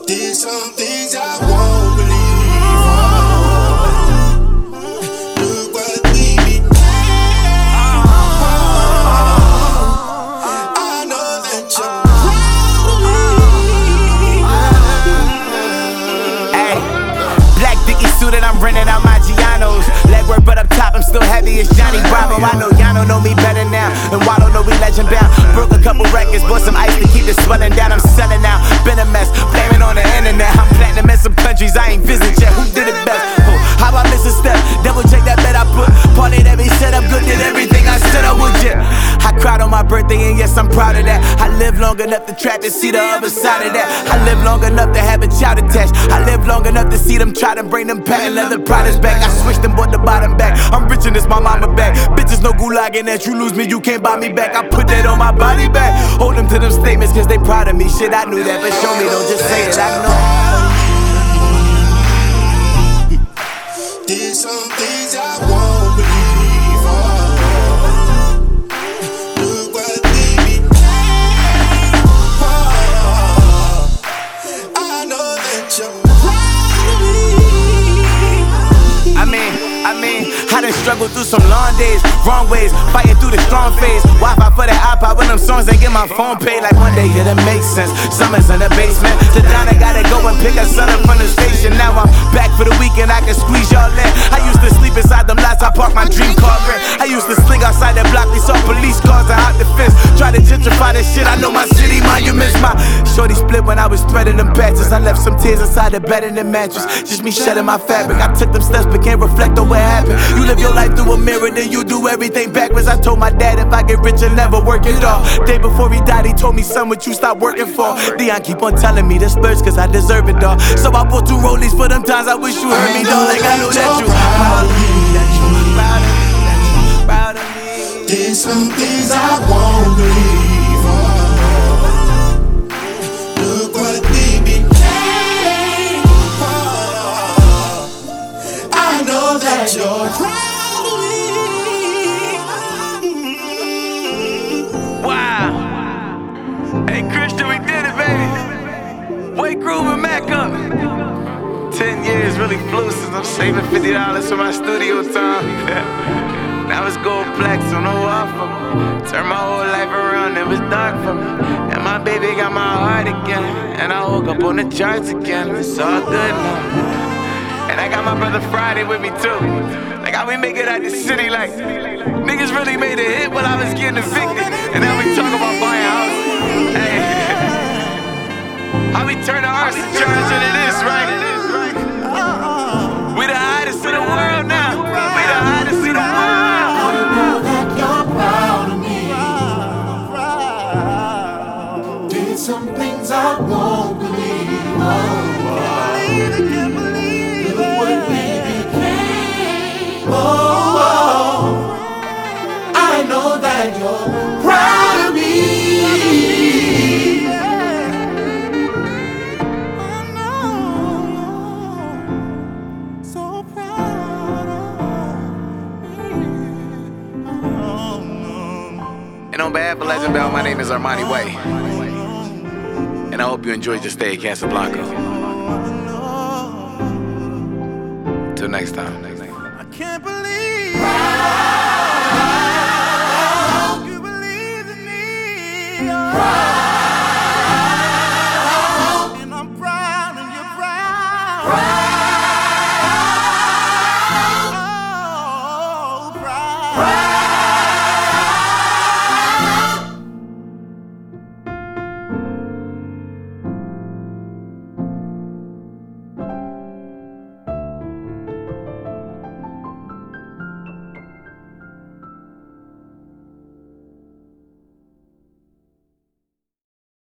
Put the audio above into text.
Did some things I won't believe. Look what we became. I know that you're proud of me. Hey, black Dickie suit and I'm renting out my Gianos. Legwork but up top, I'm still heavy as Johnny Bravo. I know y'all don't know me better now, and Wallow know we legend bound. Broke a couple records, bought some ice to keep the swelling down. I'm selling now, been a mess, blaming on the internet. I'm platinum in some countries I ain't visit yet. Who did it best? Oh, how I miss a step? Double check that bet I put. Parlay that be set up good, did everything I said I would. Yeah, I cried on my birthday and yes I'm proud of that. I lived long enough to trap and see the other side of that. I lived long enough to have a child attached. I lived long enough to see them try to bring them patent leather products back. I switched and bought the bottom back. I'm rich and it's my mama back. Bitches no gulag and that you lose me, you can't buy me back. I put that on my body back. Hold them to them statements cause they proud of me. Shit, I knew that, but show me, don't just say it, I know. Did some things I won't believe. Look what we became. I know that you're proud of me. I done struggled through some long days, wrong ways, fighting through the strong phase. Wi-Fi for the iPod when them songs ain't get my phone paid. Like one day it'll make sense. Summer's in the basement. The Donna gotta go and pick her son up from the station. Now I'm back for the weekend, I can squeeze y'all in. I used to sleep inside them lots, I parked my dream car rent. I used to sling outside that block, we saw police cars and hot defense. Try to gentrify this shit, I know my city monuments. My shorty split when I was threading them patches. I left some tears inside the bed in the mattress. Just me shedding my fabric. I took them steps but can't reflect on what happened. You live your life through a mirror, then you do everything backwards. I told my dad if I get rich I'll never work it off. Day before he died he told me, son, what you stop working for? Dion keep on telling me to splurge cause I deserve it, dawg. So I bought 2 rollies for them times I wish you heard me, dawg. Like I know that you proud of me. Did some things I won't believe. Look what we became. I know that you're proud of me. Wow. Hey Christian, we did it, baby. Wake Groove and Mac up. 10 years really flew since I'm saving $50 for my studio time. Now it's gold plaques on the wall for me. Turned my whole life around, it was dark for me. And my baby got my heart again. And I woke up on the charts again. It's all good now. And I got my brother Friday with me too. Like how we make it out the city, like niggas really made a hit while I was getting evicted. And now we talk about buying houses. Hey, how we turn the arts and church into this, right? We the hottest in the world now. We the hottest in the world. I know that you're proud of me. Did some things I won't believe. Can't believe it. Look what we became. I know that you're proud of me. And on behalf of Legend Bell, my name is Armani Way. And I hope you enjoyed your stay at Casablanca. Till next time. I can't believe you believe in me.